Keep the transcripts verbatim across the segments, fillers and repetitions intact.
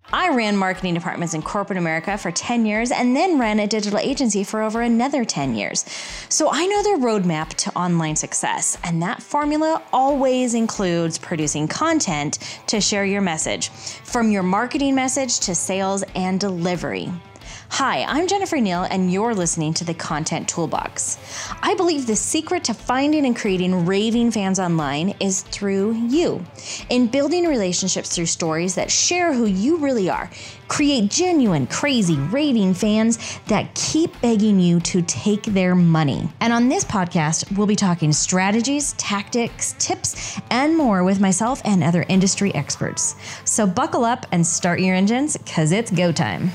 I ran marketing departments in corporate America for ten years and then ran a digital agency for over another ten years. So I know the roadmap to online success, and that formula always includes producing content to share your message, from your marketing message to sales and delivery. Hi, I'm Jennifer Neal, and you're listening to the Content Toolbox. I believe the secret to finding and creating raving fans online is through you. In building relationships through stories that share who you really are, create genuine, crazy, raving fans that keep begging you to take their money. And on this podcast, we'll be talking strategies, tactics, tips, and more with myself and other industry experts. So buckle up and start your engines, because it's go time.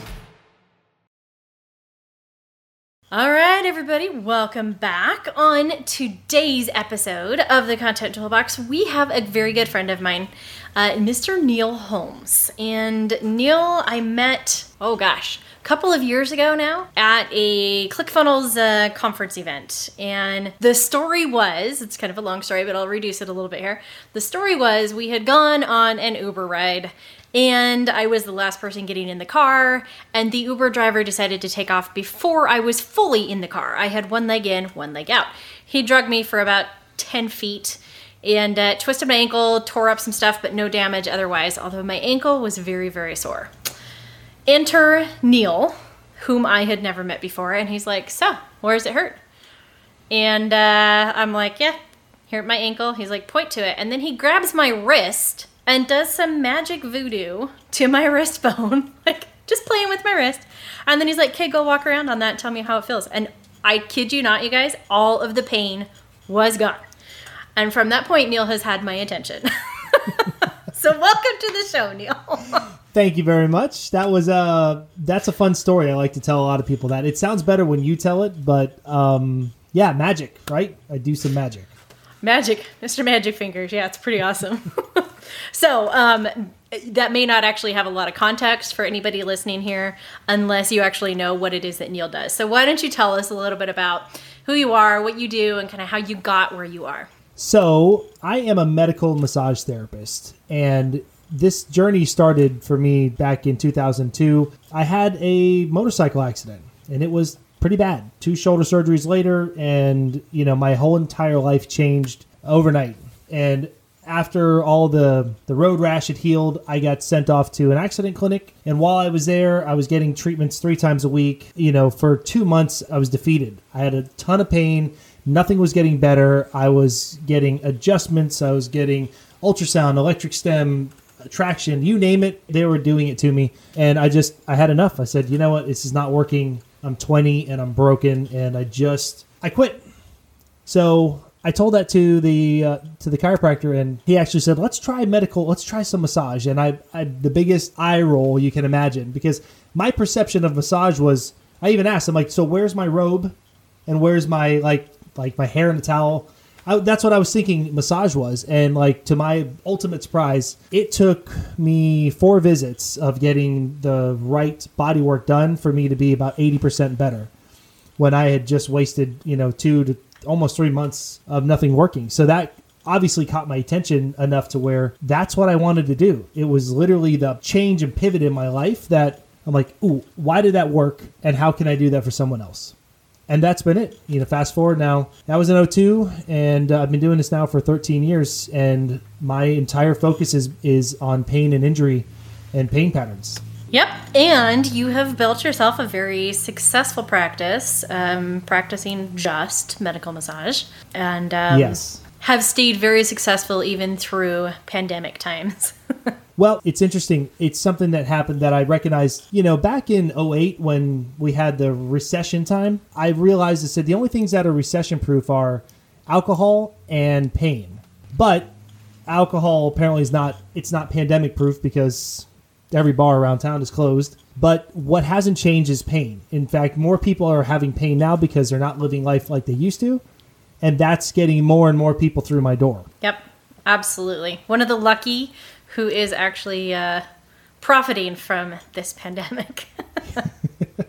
All right, everybody, welcome back. On today's episode of the Content Toolbox, we have a very good friend of mine, uh, Mister Neil Holmes. And Neil, I met, oh gosh, a couple of years ago now at a ClickFunnels uh, conference event. And the story was, it's kind of a long story, but I'll reduce it a little bit here. The story was we had gone on an Uber ride, and I was the last person getting in the car, and the Uber driver decided to take off before I was fully in the car. I had one leg in, one leg out. He drugged me for about ten feet and uh, twisted my ankle, tore up some stuff, but no damage otherwise, although my ankle was very, very sore. Enter Neil, whom I had never met before, and he's like, so, where does it hurt? And uh, I'm like, yeah, here at my ankle. He's like, point to it. And then he grabs my wrist and does some magic voodoo to my wrist bone, like just playing with my wrist. And then he's like, okay, go walk around on that and tell me how it feels. And I kid you not, you guys, all of the pain was gone. And from that point, Neil has had my attention. So welcome to the show, Neil. Thank you very much. That was uh that's a fun story. I like to tell a lot of people that. It sounds better when you tell it, but um, yeah, magic, right? I do some magic. Magic, Mister Magic Fingers. Yeah, it's pretty awesome. So um, that may not actually have a lot of context for anybody listening here unless you actually know what it is that Neil does. So why don't you tell us a little bit about who you are, what you do, and kind of how you got where you are. So I am a medical massage therapist, and this journey started for me back in two thousand two. I had a motorcycle accident, and it was pretty bad. Two shoulder surgeries later, and you know, my whole entire life changed overnight. And after all the, the road rash had healed, I got sent off to an accident clinic. And while I was there, I was getting treatments three times a week. You know, for two months, I was defeated. I had a ton of pain. Nothing was getting better. I was getting adjustments. I was getting ultrasound, electric stem, traction, you name it. They were doing it to me. And I just, I had enough. I said, you know what? This is not working. I'm twenty and I'm broken. And I just, I quit. So I told that to the uh, to the chiropractor, and he actually said, "Let's try medical. Let's try some massage." And I, I, the biggest eye roll you can imagine, because my perception of massage was, I even asked, I'm like, "So where's my robe, and where's my like like my hair in a towel?" I, that's what I was thinking massage was, and like to my ultimate surprise, it took me four visits of getting the right body work done for me to be about eighty percent better, when I had just wasted you know two to almost three months of nothing working. So that obviously caught my attention enough to where that's what I wanted to do. It was literally the change and pivot in my life that I'm like, ooh, why did that work? And how can I do that for someone else? And that's been it. You know, fast forward now, that was in oh two, and uh, I've been doing this now for thirteen years, and my entire focus is, is on pain and injury and pain patterns. Yep, and you have built yourself a very successful practice, um, practicing just medical massage, and um, yes, have stayed very successful even through pandemic times. Well, it's interesting. It's something that happened that I recognized, you know, back in oh eight when we had the recession time. I realized I said the only things that are recession proof are alcohol and pain. But alcohol apparently is not, it's not pandemic proof because every bar around town is closed. But what hasn't changed is pain. In fact, more people are having pain now because they're not living life like they used to. And that's getting more and more people through my door. Yep, absolutely. One of the lucky who is actually uh, profiting from this pandemic.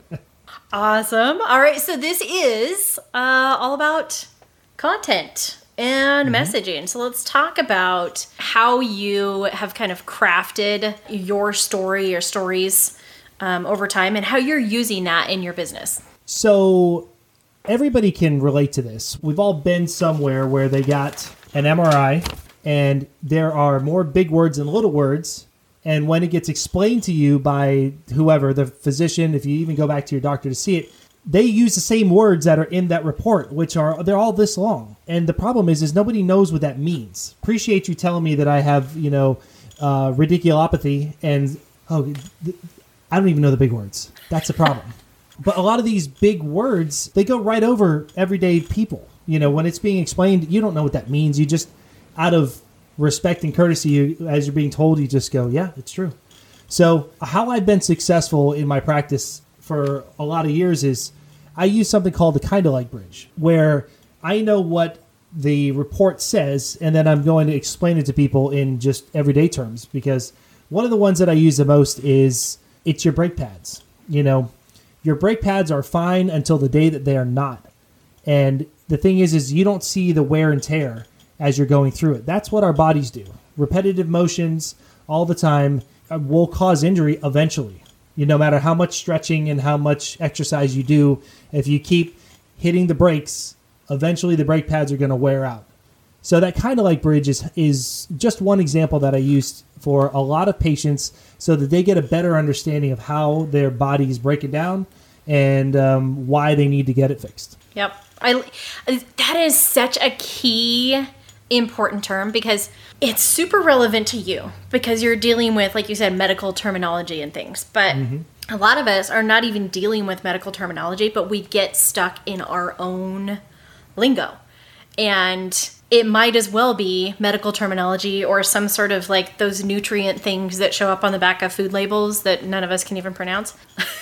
Awesome. All right, so this is uh, all about content. and mm-hmm. messaging. So let's talk about how you have kind of crafted your story or stories um, over time and how you're using that in your business. So everybody can relate to this. We've all been somewhere where they got an M R I and there are more big words than little words. And when it gets explained to you by whoever, the physician, if you even go back to your doctor to see it, they use the same words that are in that report, which are, they're all this long. And the problem is, is nobody knows what that means. Appreciate you telling me that I have, you know, uh, radiculopathy and, oh, I don't even know the big words. That's the problem. But a lot of these big words, they go right over everyday people. You know, when it's being explained, you don't know what that means. You just, out of respect and courtesy, you, as you're being told, you just go, yeah, it's true. So how I've been successful in my practice for a lot of years is I use something called the kind of like bridge, where I know what the report says, and then I'm going to explain it to people in just everyday terms, because one of the ones that I use the most is it's your brake pads. You know, your brake pads are fine until the day that they are not. And the thing is, is you don't see the wear and tear as you're going through it. That's what our bodies do. Repetitive motions all the time will cause injury eventually. You know, no matter how much stretching and how much exercise you do, if you keep hitting the brakes, eventually the brake pads are going to wear out. So that kind of like bridge is, is just one example that I used for a lot of patients so that they get a better understanding of how their body is breaking down and um, why they need to get it fixed. Yep. I, that is such a key important term because it's super relevant to you because you're dealing with, like you said, medical terminology and things. But mm-hmm. a lot of us are not even dealing with medical terminology, but we get stuck in our own lingo. And it might as well be medical terminology or some sort of like those nutrient things that show up on the back of food labels that none of us can even pronounce.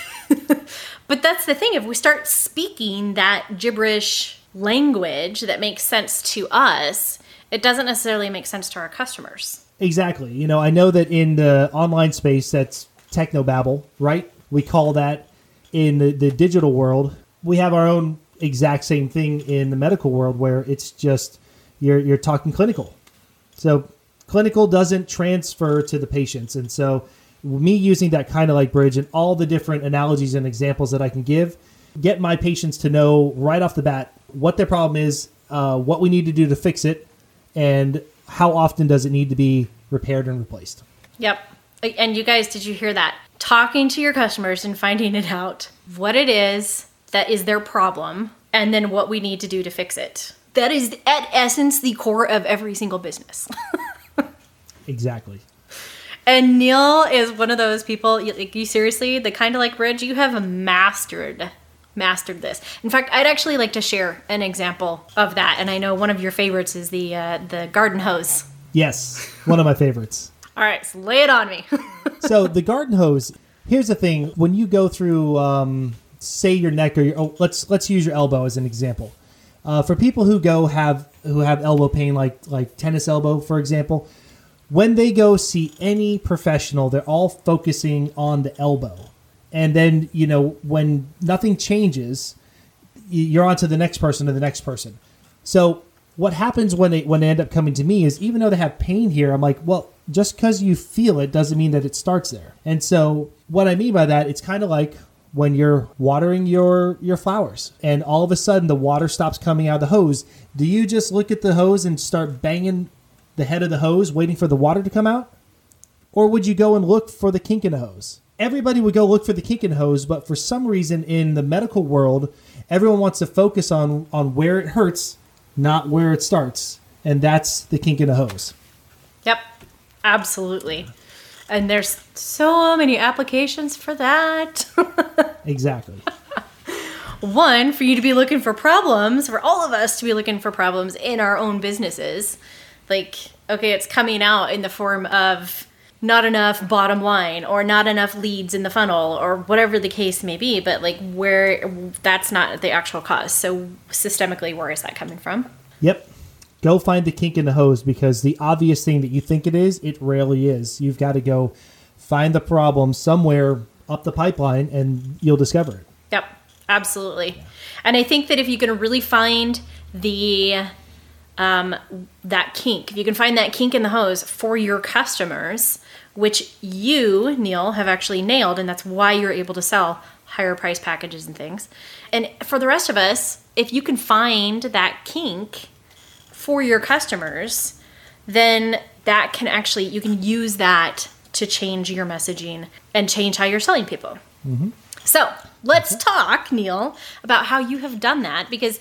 But that's the thing. If we start speaking that gibberish language that makes sense to us, it doesn't necessarily make sense to our customers. Exactly. You know, I know that in the online space, that's technobabble, right? We call that in the, the digital world. We have our own exact same thing in the medical world where it's just you're you're talking clinical. So clinical doesn't transfer to the patients. And so me using that kind of like bridge and all the different analogies and examples that I can give, get my patients to know right off the bat what their problem is, uh, what we need to do to fix it, and how often does it need to be repaired and replaced. Yep. And you guys, did you hear that? Talking to your customers and finding it out what it is that is their problem and then what we need to do to fix it. That is, at essence, the core of every single business. Exactly. And Neil is one of those people, like you seriously, the kind of like bridge, you have mastered mastered this. In fact, I'd actually like to share an example of that. And I know one of your favorites is the uh, the garden hose. Yes, one of my favorites. All right, so lay it on me. So the garden hose, here's the thing. When you go through, um, say your neck or your, oh, let's let's use your elbow as an example. Uh, for people who go have who have elbow pain, like like tennis elbow, for example, when they go see any professional, they're all focusing on the elbow. And then, you know, when nothing changes, you're on to the next person or the next person. So what happens when they when they end up coming to me is even though they have pain here, I'm like, well, just because you feel it doesn't mean that it starts there. And so what I mean by that, it's kind of like when you're watering your, your flowers and all of a sudden the water stops coming out of the hose. Do you just look at the hose and start banging the head of the hose waiting for the water to come out? Or would you go and look for the kink in the hose? Everybody would go look for the kink in the hose, but for some reason in the medical world, everyone wants to focus on, on where it hurts, not where it starts. And that's the kink in the hose. Yep, absolutely. And there's so many applications for that. Exactly. One, for you to be looking for problems, for all of us to be looking for problems in our own businesses. Like, okay, it's coming out in the form of not enough bottom line or not enough leads in the funnel or whatever the case may be, but like where that's not the actual cause. So systemically, where is that coming from? Yep. Go find the kink in the hose because the obvious thing that you think it is, it rarely is. You've got to go find the problem somewhere up the pipeline and you'll discover it. Yep, absolutely. And I think that if you can really find the um, that kink, if you can find that kink in the hose for your customers, which you, Neil, have actually nailed, and that's why you're able to sell higher price packages and things. And for the rest of us, if you can find that kink for your customers, then that can actually, you can use that to change your messaging and change how you're selling people. Mm-hmm. So let's talk, Neil, about how you have done that, because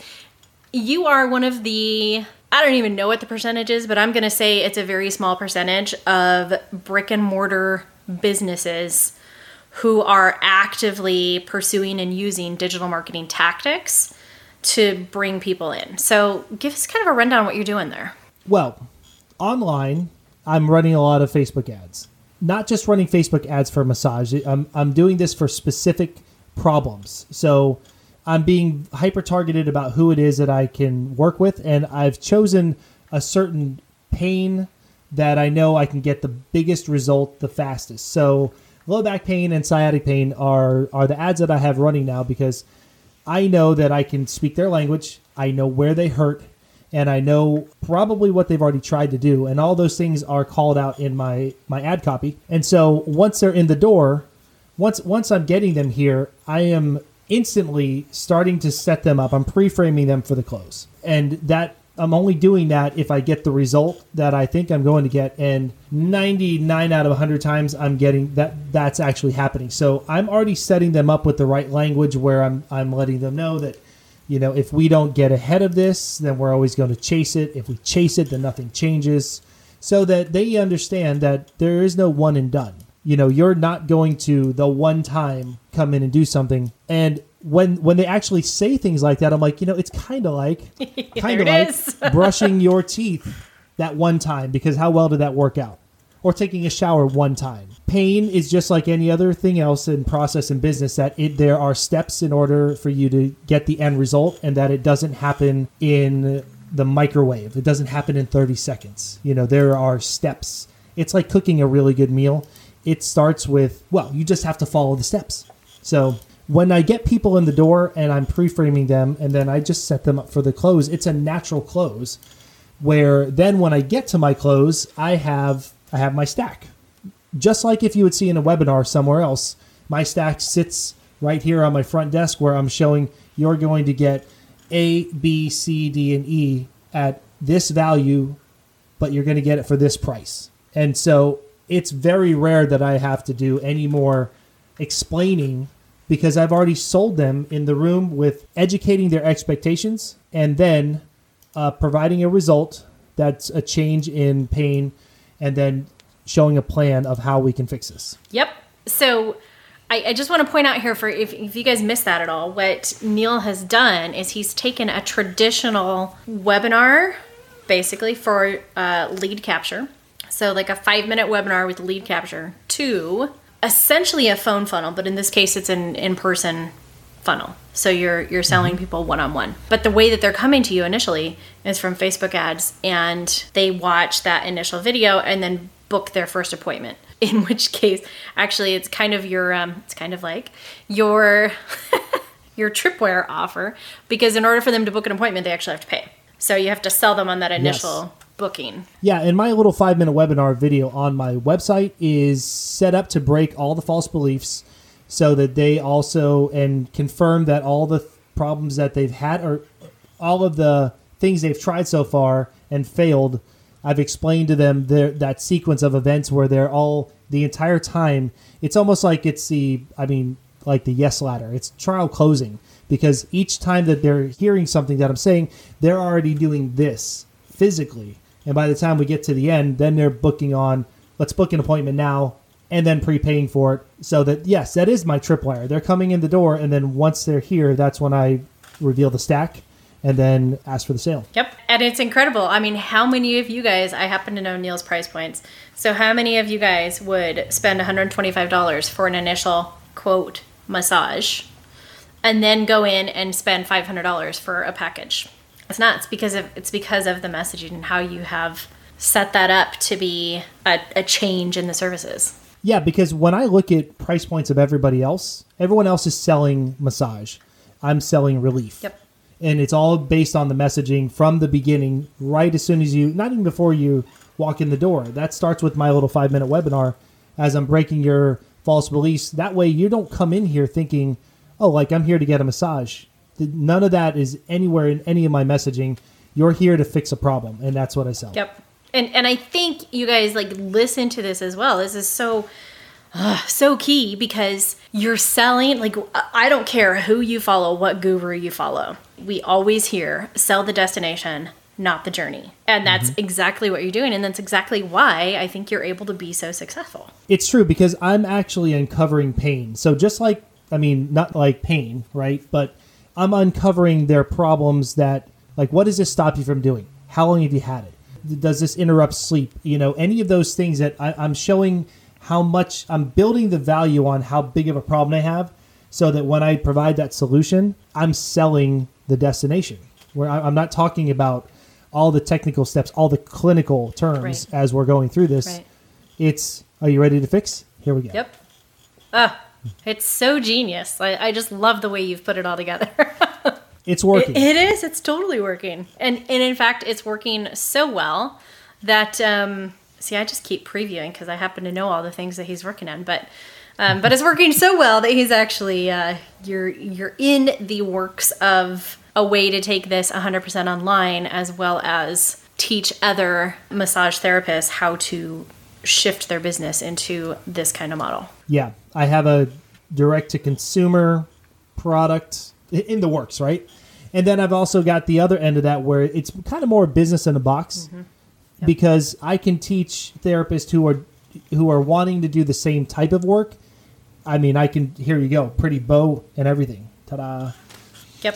you are one of the, I don't even know what the percentage is, but I'm going to say it's a very small percentage of brick and mortar businesses who are actively pursuing and using digital marketing tactics to bring people in. So give us kind of a rundown on what you're doing there. Well, online, I'm running a lot of Facebook ads. Not just running Facebook ads for massage. I'm, I'm doing this for specific problems. So I'm being hyper-targeted about who it is that I can work with, and I've chosen a certain pain that I know I can get the biggest result the fastest. So low back pain and sciatic pain are, are the ads that I have running now, because I know that I can speak their language. I know where they hurt, and I know probably what they've already tried to do. And all those things are called out in my, my ad copy. And so once they're in the door, once once I'm getting them here, I am instantly starting to set them up. I'm pre-framing them for the close. And that I'm only doing that if I get the result that I think I'm going to get. And ninety-nine out of one hundred times I'm getting that that's actually happening. So I'm already setting them up with the right language, where I'm I'm letting them know that, you know, if we don't get ahead of this, then we're always going to chase it. If we chase it, then nothing changes. So that they understand that there is no one and done. You know, you're not going to the one time come in and do something. And when when they actually say things like that, I'm like, you know, it's kind of like kind of like brushing your teeth that one time, because how well did that work out? Or taking a shower one time. Pain is just like any other thing else in process and business, that it there are steps in order for you to get the end result, and that it doesn't happen in the microwave. It doesn't happen in thirty seconds. You know, there are steps. It's like cooking a really good meal. It starts with, well, you just have to follow the steps. So when I get people in the door and I'm pre-framing them, and then I just set them up for the close, it's a natural close, where then when I get to my close, I have I have my stack. Just like if you would see in a webinar somewhere else, my stack sits right here on my front desk, where I'm showing you're going to get A, B, C, D, and E at this value, but you're going to get it for this price. And so it's very rare that I have to do any more explaining, because I've already sold them in the room with educating their expectations, and then uh, providing a result that's a change in pain, and then showing a plan of how we can fix this. Yep. So I, I just want to point out here, for if, if you guys missed that at all, what Neil has done is he's taken a traditional webinar, basically, for uh, lead capture. So like a five minute webinar with lead capture, to essentially a phone funnel, but in this case it's an in-person funnel. So you're you're selling mm-hmm. people one-on-one. But the way that they're coming to you initially is from Facebook ads, and they watch that initial video and then book their first appointment. In which case, actually, it's kind of your um, it's kind of like your your tripwire offer, because in order for them to book an appointment, they actually have to pay. So you have to sell them on that initial yes. booking. Yeah, and my little five minute webinar video on my website is set up to break all the false beliefs, so that they also and confirm that all the problems that they've had, or all of the things they've tried so far and failed, I've explained to them their, that sequence of events where they're all, the entire time, it's almost like it's the, I mean, like the yes ladder. It's trial closing, because each time that they're hearing something that I'm saying, they're already doing this physically. And by the time we get to the end, then they're booking on, let's book an appointment now, and then prepaying for it. So that, yes, that is my tripwire. They're coming in the door, and then once they're here, that's when I reveal the stack and then ask for the sale. Yep. And it's incredible. I mean, how many of you guys, I happen to know Neil's price points. So how many of you guys would spend one hundred twenty-five dollars for an initial quote massage and then go in and spend five hundred dollars for a package? It's not. It's because of, it's because of the messaging and how you have set that up to be a, a change in the services. Yeah, because when I look at price points of everybody else, everyone else is selling massage. I'm selling relief. Yep. And it's all based on the messaging from the beginning, right as soon as you, not even before you walk in the door. That starts with my little five minute webinar as I'm breaking your false beliefs. That way you don't come in here thinking, oh, like I'm here to get a massage. None of that is anywhere in any of my messaging. You're here to fix a problem. And that's what I sell. Yep. And and I think you guys like listen to this as well. This is so uh, so key because you're selling, like, I don't care who you follow, what guru you follow. We always hear sell the destination, not the journey. And that's mm-hmm. exactly what you're doing. And that's exactly why I think you're able to be so successful. It's true because I'm actually uncovering pain. So just like, I mean, not like pain, right? But I'm uncovering their problems that, like, what does this stop you from doing? How long have you had it? Does this interrupt sleep? You know, any of those things that I, I'm showing how much I'm building the value on how big of a problem I have so that when I provide that solution, I'm selling the destination where I, I'm not talking about all the technical steps, all the clinical terms right. as we're going through this. Right. It's, are you ready to fix? Here we go. Yep. Ah, it's so genius. I, I just love the way you've put it all together. It's working. It, it is. It's totally working. And and in fact, it's working so well that, um, see, I just keep previewing because I happen to know all the things that he's working on. But um, but it's working so well that he's actually, uh, you're you're in the works of a way to take this one hundred percent online as well as teach other massage therapists how to shift their business into this kind of model. Yeah. I have a direct-to-consumer product in the works, right? And then I've also got the other end of that where it's kind of more business in a box mm-hmm. yep. because I can teach therapists who are who are wanting to do the same type of work. I mean, I can, here you go, pretty bow and everything. Ta-da. Yep.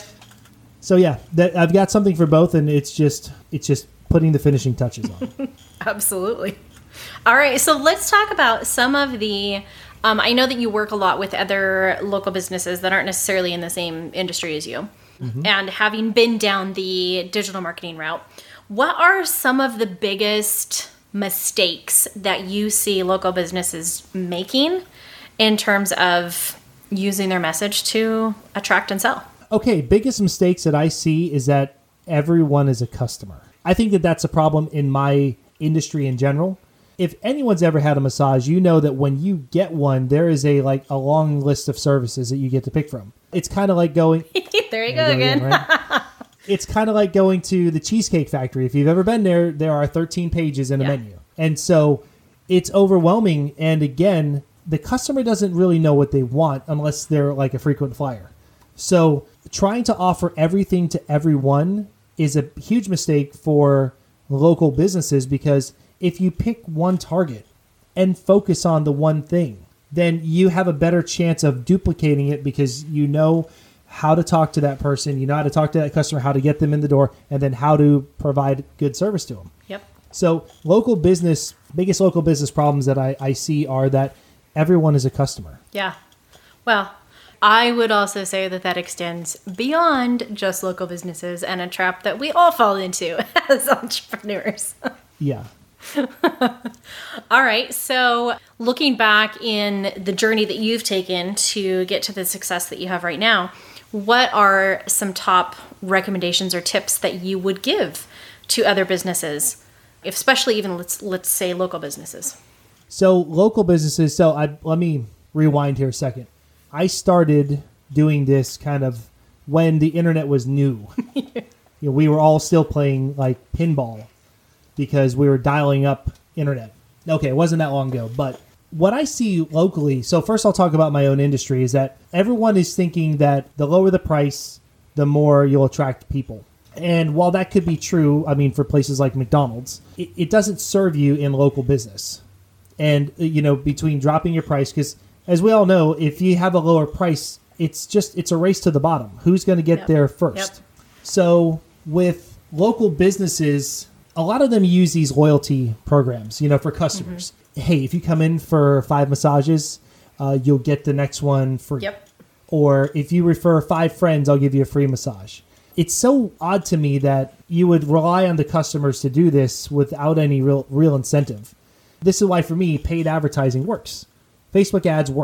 So yeah, that, I've got something for both, and it's just it's just putting the finishing touches on. Absolutely. All right, so let's talk about some of the Um, I know that you work a lot with other local businesses that aren't necessarily in the same industry as you. Mm-hmm. And having been down the digital marketing route, what are some of the biggest mistakes that you see local businesses making in terms of using their message to attract and sell? Okay, biggest mistakes that I see is that everyone is a customer. I think that that's a problem in my industry in general. If anyone's ever had a massage, you know that when you get one, there is a like a long list of services that you get to pick from. It's kind of like going... there you go again. again right? It's kind of like going to the Cheesecake Factory. If you've ever been there, there are thirteen pages in a yeah. menu. And so it's overwhelming. And again, the customer doesn't really know what they want unless they're like a frequent flyer. So trying to offer everything to everyone is a huge mistake for local businesses, because if you pick one target and focus on the one thing, then you have a better chance of duplicating it, because you know how to talk to that person, you know how to talk to that customer, how to get them in the door, and then how to provide good service to them. Yep. So local business, biggest local business problems that I, I see are that everyone is a customer. Yeah. Well, I would also say that that extends beyond just local businesses, and a trap that we all fall into as entrepreneurs. Yeah. All right. So looking back in the journey that you've taken to get to the success that you have right now, what are some top recommendations or tips that you would give to other businesses, especially even let's let's say local businesses? So local businesses. So I let me rewind here a second. I started doing this kind of when the internet was new. You know, we were all still playing like pinball, because we were dialing up internet. Okay, it wasn't that long ago, but what I see locally, so first I'll talk about my own industry, is that everyone is thinking that the lower the price, the more you'll attract people. And while that could be true, I mean, for places like McDonald's, it, it doesn't serve you in local business. And, you know, between dropping your price, because as we all know, if you have a lower price, it's just, it's a race to the bottom. Who's going to get yep. there first? Yep. So with local businesses, a lot of them use these loyalty programs, you know, for customers. Mm-hmm. Hey, if you come in for five massages, uh, you'll get the next one free. Yep. Or if you refer five friends, I'll give you a free massage. It's so odd to me that you would rely on the customers to do this without any real real incentive. This is why, for me, paid advertising works. Facebook ads work.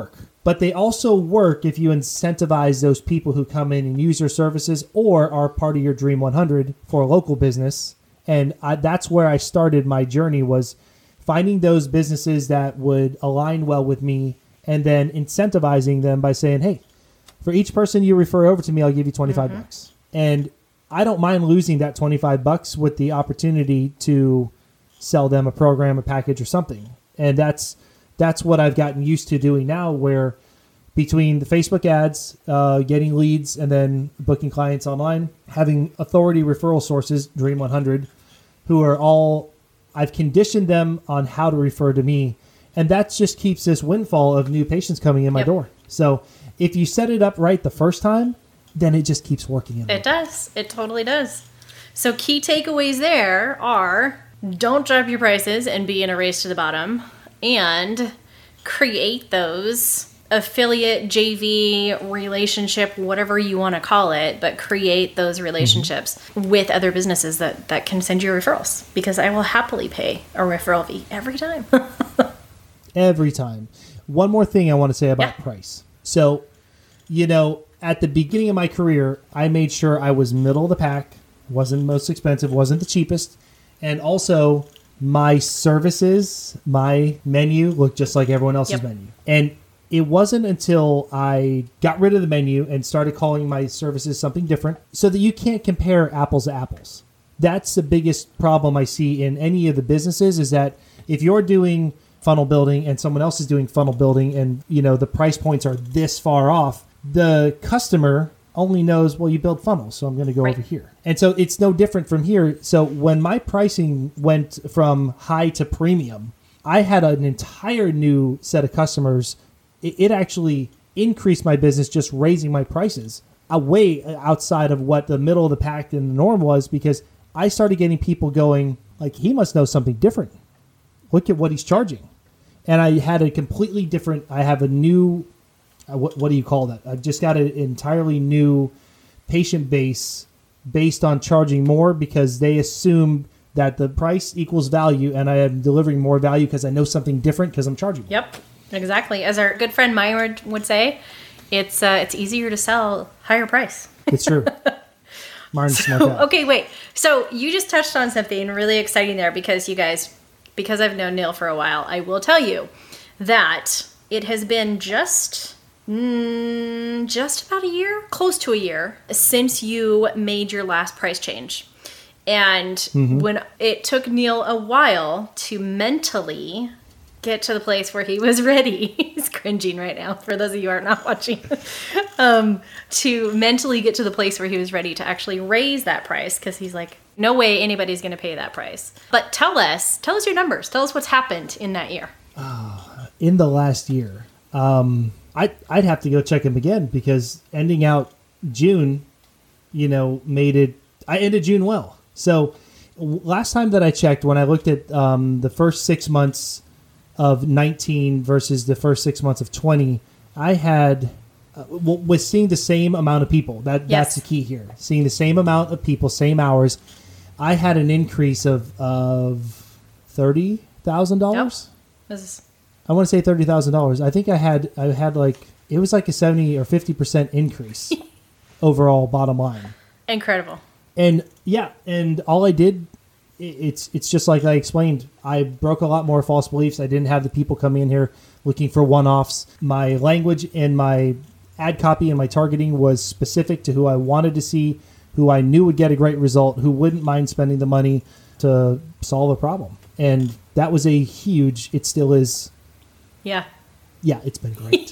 But they also work if you incentivize those people who come in and use your services or are part of your Dream one hundred for a local business. And I, that's where I started my journey, was finding those businesses that would align well with me and then incentivizing them by saying, hey, for each person you refer over to me, I'll give you twenty-five mm-hmm. bucks. And I don't mind losing that twenty-five bucks with the opportunity to sell them a program, a package, or something. And that's that's what I've gotten used to doing now, where between the Facebook ads, uh, getting leads, and then booking clients online, having authority referral sources, Dream one hundred, who are all, I've conditioned them on how to refer to me. And that just keeps this windfall of new patients coming in my yep. door. So if you set it up right the first time, then it just keeps working. In it does. It totally does. So key takeaways there are, don't drop your prices and be in a race to the bottom, and create those affiliate, J V, relationship, whatever you want to call it, but create those relationships mm-hmm. with other businesses that, that can send you referrals, because I will happily pay a referral fee every time. Every time. One more thing I want to say about yeah. price. So, you know, at the beginning of my career, I made sure I was middle of the pack, wasn't most expensive, wasn't the cheapest, and also my services, my menu looked just like everyone else's yep. menu. And it wasn't until I got rid of the menu and started calling my services something different, so that you can't compare apples to apples. That's the biggest problem I see in any of the businesses, is that if you're doing funnel building and someone else is doing funnel building, and you know the price points are this far off, the customer only knows, well, you build funnels, so I'm going to go right. over here. And so it's no different from here. So when my pricing went from high to premium, I had an entire new set of customers. It, it actually increased my business just raising my prices way outside of what the middle of the pack and the norm was, because I started getting people going, like, he must know something different. Look at what he's charging. And I had a completely different, I have a new, uh, what, what do you call that? I've just got an entirely new patient base based on charging more, because they assume that the price equals value, and I am delivering more value because I know something different because I'm charging more. Yep, exactly. As our good friend Myron would say, it's uh, it's easier to sell higher price. It's true. Martin's so, smart guy. Okay, wait. So you just touched on something really exciting there, because you guys, because I've known Neil for a while, I will tell you that it has been just mm, just about a year, close to a year, since you made your last price change. And mm-hmm. when it took Neil a while to mentally get to the place where he was ready, he's cringing right now for those of you who are not watching, um, to mentally get to the place where he was ready to actually raise that price, because he's like, no way anybody's going to pay that price. But tell us, tell us your numbers. Tell us what's happened in that year. Uh, in the last year, um, I, I'd have to go check him again, because ending out June, you know, made it, I ended June well. So last time that I checked, when I looked at um, the first six months of nineteen versus the first six months of twenty, I had, uh, was seeing the same amount of people. That yes. That's the key here. Seeing the same amount of people, same hours. I had an increase of of thirty thousand dollars. Yep. Is... I want to say thirty thousand dollars. I think I had I had like, it was like a seventy or fifty percent increase overall bottom line. Incredible. And yeah, and all I did, it's it's just like I explained. I broke a lot more false beliefs. I didn't have the people coming in here looking for one-offs. My language and my ad copy and my targeting was specific to who I wanted to see, who I knew would get a great result, who wouldn't mind spending the money to solve a problem. And that was a huge, it still is. Yeah. Yeah, it's been great.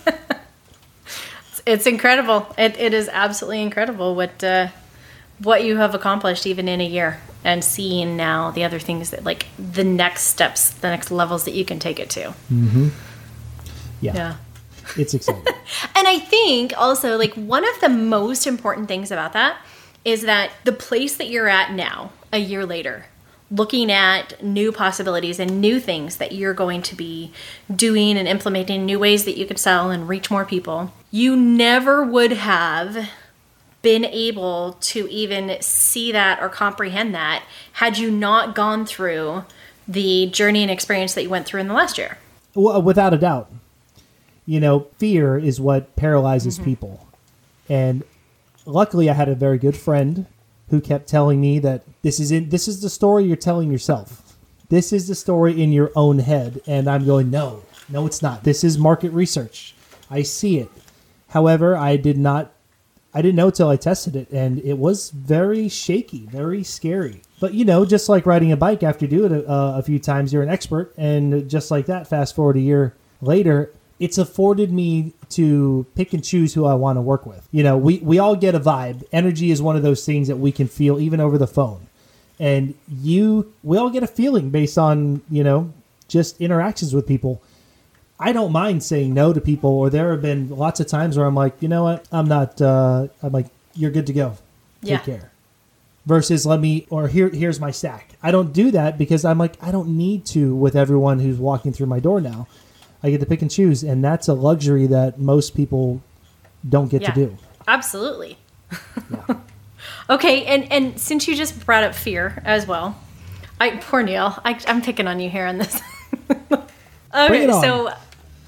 it's, it's incredible. It It is absolutely incredible what... Uh, what you have accomplished even in a year, and seeing now the other things that, like, the next steps, the next levels that you can take it to. Mm-hmm. Yeah. Yeah. It's exciting. And I think also, like, one of the most important things about that is that the place that you're at now, a year later, looking at new possibilities and new things that you're going to be doing and implementing, new ways that you can sell and reach more people, you never would have been able to even see that or comprehend that had you not gone through the journey and experience that you went through in the last year. Well, without a doubt. you know, fear is what paralyzes mm-hmm. people. And luckily I had a very good friend who kept telling me that this is in, this is the story you're telling yourself. This is the story in your own head. And I'm going, no, no, it's not. This is market research. I see it. However, I did not, I didn't know till I tested it, and it was very shaky, very scary. But, you know, just like riding a bike, after you do it a, a few times, you're an expert. And just like that, fast forward a year later, it's afforded me to pick and choose who I want to work with. You know, we, we all get a vibe. Energy is one of those things that we can feel even over the phone. And you, we all get a feeling based on, you know, just interactions with people. I don't mind saying no to people, or there have been lots of times where I'm like, you know what, I'm not, uh, I'm like, you're good to go. Take yeah. care. Versus let me, or here, here's my stack. I don't do that because I'm like, I don't need to with everyone who's walking through my door now. I get to pick and choose, and that's a luxury that most people don't get yeah, to do. Absolutely. Yeah. Okay, and, and since you just brought up fear as well, I poor Neil, I, I'm picking on you here on this. Okay, so uh,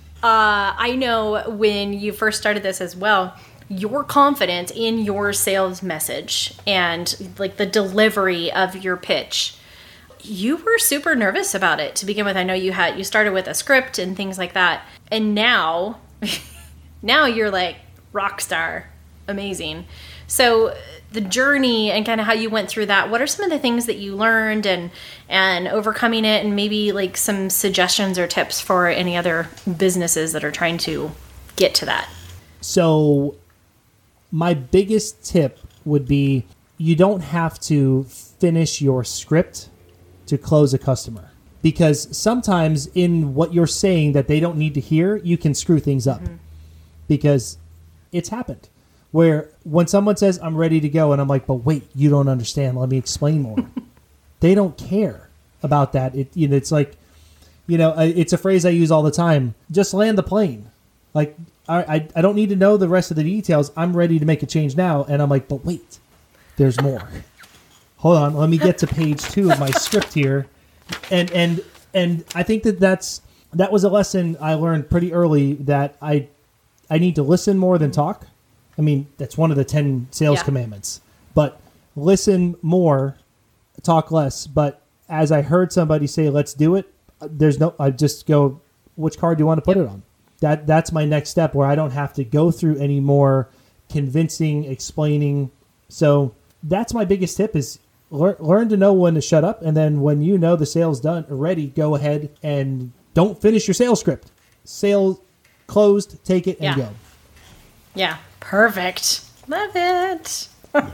I know when you first started this as well, your confidence in your sales message and like the delivery of your pitch, you were super nervous about it to begin with. I know you had, you started with a script and things like that. And now, now you're like rock star, amazing. So the journey and kind of how you went through that, what are some of the things that you learned and, and overcoming it, and maybe like some suggestions or tips for any other businesses that are trying to get to that? So my biggest tip would be you don't have to finish your script to close a customer, because sometimes in what you're saying that they don't need to hear, you can screw things up mm-hmm. because it's happened. Where when someone says, I'm ready to go, and I'm like, but wait, you don't understand. Let me explain more. They don't care about that. It, you know, it's like, you know, it's a phrase I use all the time. Just land the plane. Like, I, I, I don't need to know the rest of the details. I'm ready to make a change now. And I'm like, but wait, there's more. Hold on. Let me get to page two of my script here. And, and, and I think that that's, that was a lesson I learned pretty early, that I, I need to listen more than talk. I mean, that's one of the ten sales yeah. commandments. But listen more, talk less. But as I heard somebody say, let's do it, there's no, I just go, which card do you want to put yep. it on? That That's my next step, where I don't have to go through any more convincing, explaining. So that's my biggest tip, is learn, learn to know when to shut up. And then when you know the sale's done, ready, go ahead and don't finish your sales script. Sale closed, take it and yeah. go. Yeah. Perfect. Love it.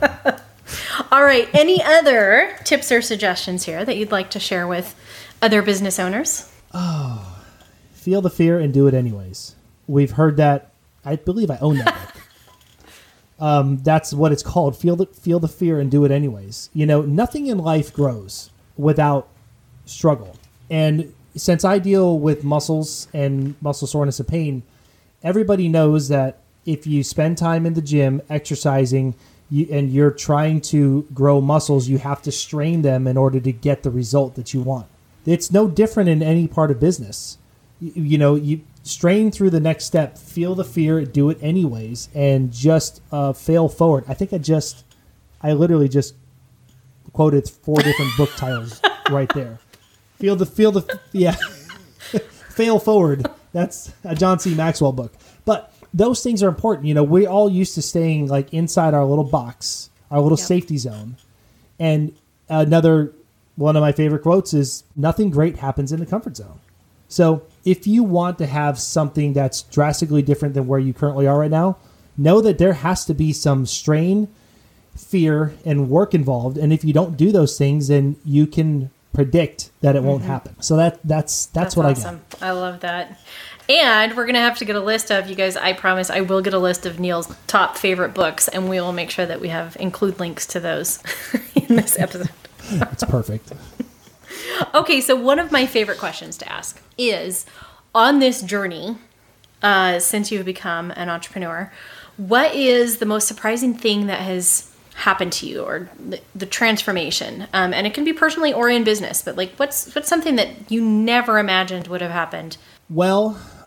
All right. Any other tips or suggestions here that you'd like to share with other business owners? Oh, feel the fear and do it anyways. We've heard that. I believe I own that book. Um, that's what it's called. Feel the, feel the fear and do it anyways. You know, nothing in life grows without struggle. And since I deal with muscles and muscle soreness and pain, everybody knows that if you spend time in the gym exercising you, and you're trying to grow muscles, you have to strain them in order to get the result that you want. It's no different in any part of business. You, you know, you strain through the next step, feel the fear, do it anyways, and just uh, fail forward. I think I just, I literally just quoted four different book titles right there. Feel the, feel the, yeah. Fail forward. That's a John C. Maxwell book. But those things are important. You know, we're all used to staying like inside our little box, our little yep. safety zone. And another one of my favorite quotes is, nothing great happens in the comfort zone. So if you want to have something that's drastically different than where you currently are right now, know that there has to be some strain, fear, and work involved. And if you don't do those things, then you can predict that it mm-hmm. won't happen. So that that's that's, that's what awesome. I got. I love that. And we're going to have to get a list of, you guys, I promise I will get a list of Neil's top favorite books, and we will make sure that we have include links to those in this episode. That's perfect. Okay, so one of my favorite questions to ask is, on this journey, uh, since you've become an entrepreneur, what is the most surprising thing that has happened to you, or the, the transformation? Um, and it can be personally or in business, but like what's what's something that you never imagined would have happened? Well,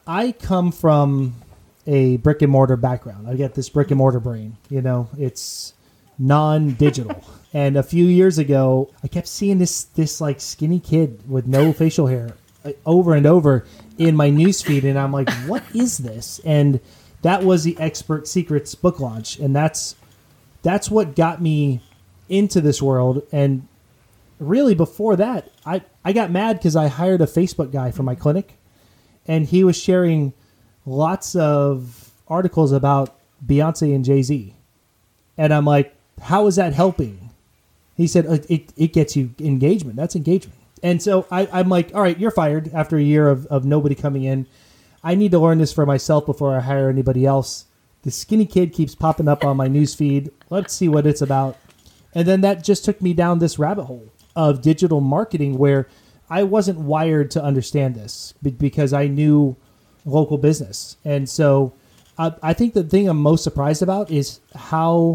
I come from a brick and mortar background. I get this brick and mortar brain. You know, it's non-digital. And a few years ago, I kept seeing this this like skinny kid with no facial hair uh, over and over in my newsfeed, and I'm like, what is this? And that was the Expert Secrets book launch, and that's that's what got me into this world. And really, before that, I I got mad because I hired a Facebook guy for my clinic, and he was sharing lots of articles about Beyonce and Jay-Z, and I'm like, how is that helping? He said, it, it gets you engagement. That's engagement. And so I, I'm like, all right, you're fired after a year of, of nobody coming in. I need to learn this for myself before I hire anybody else. The skinny kid keeps popping up on my news feed. Let's see what it's about. And then that just took me down this rabbit hole of digital marketing where I wasn't wired to understand this because I knew local business. And so I, I think the thing I'm most surprised about is how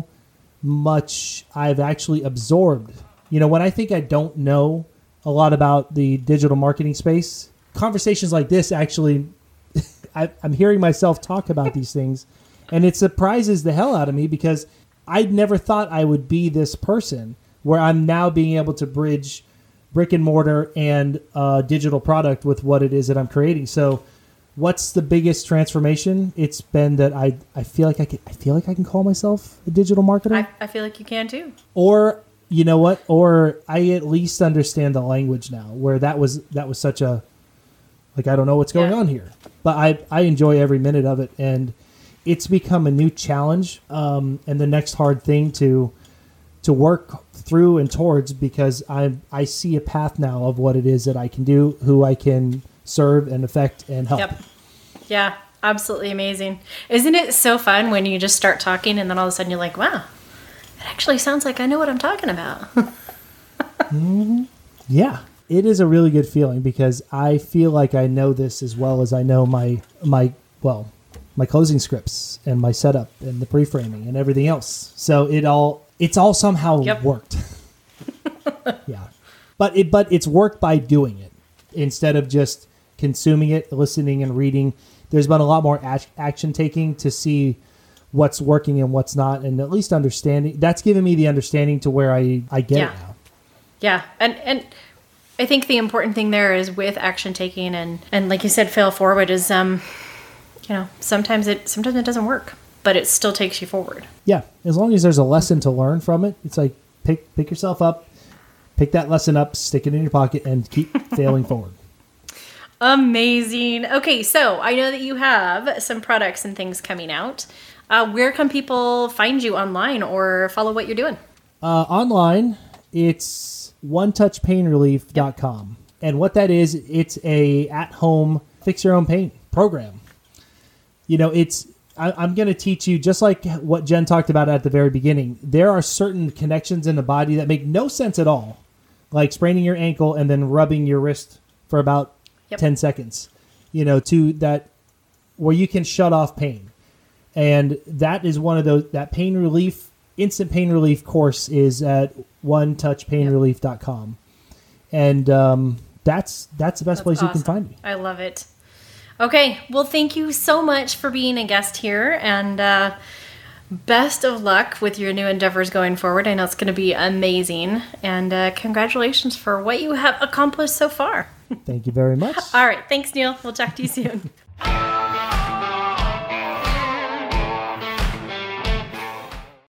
much I've actually absorbed. You know, when I think I don't know a lot about the digital marketing space, conversations like this actually, I, I'm hearing myself talk about these things, and it surprises the hell out of me because I never thought I would be this person where I'm now being able to bridge brick and mortar and uh, digital product with what it is that I'm creating. So what's the biggest transformation? It's been that I, I feel like I can I feel like I can call myself a digital marketer. I, I feel like you can too. Or you know what? Or I at least understand the language now. Where that was that was such a like I don't know what's going yeah. on here. But I I enjoy every minute of it, and it's become a new challenge um, and the next hard thing to to work through and towards because I I see a path now of what it is that I can do, who I can serve and affect and help. Yep. Yeah, absolutely amazing. Isn't it so fun when you just start talking and then all of a sudden you're like, wow, it actually sounds like I know what I'm talking about. mm-hmm. Yeah, it is a really good feeling because I feel like I know this as well as I know my, my well, my closing scripts and my setup and the pre-framing and everything else. So it all, it's all somehow yep. worked. Yeah. But it, but it's worked by doing it instead of just consuming it, listening and reading. There's been a lot more act- action taking to see what's working and what's not, and at least understanding. That's given me the understanding to where I, I get yeah. it now. Yeah, and and I think the important thing there is with action taking and, and like you said, fail forward is um, you know, sometimes it sometimes it doesn't work, but it still takes you forward. Yeah, as long as there's a lesson to learn from it, it's like pick pick yourself up, pick that lesson up, stick it in your pocket, and keep failing forward. Amazing. Okay, so I know that you have some products and things coming out. Uh, where can people find you online or follow what you're doing? Uh, online, it's one touch pain relief dot com. Yep. And what that is, it's a at-home fix-your-own pain program. You know, it's I, I'm going to teach you, just like what Jen talked about at the very beginning, there are certain connections in the body that make no sense at all, like spraining your ankle and then rubbing your wrist for about Yep. ten seconds, you know, to that where you can shut off pain. And that is one of those, that pain relief, instant pain relief course is at one touch pain relief dot com. And um, that's, that's the best that's place awesome. You can find me. I love it. Okay. Well, thank you so much for being a guest here, and uh, best of luck with your new endeavors going forward. I know it's going to be amazing, and uh, congratulations for what you have accomplished so far. Thank you very much. All right. Thanks, Neil. We'll talk to you soon.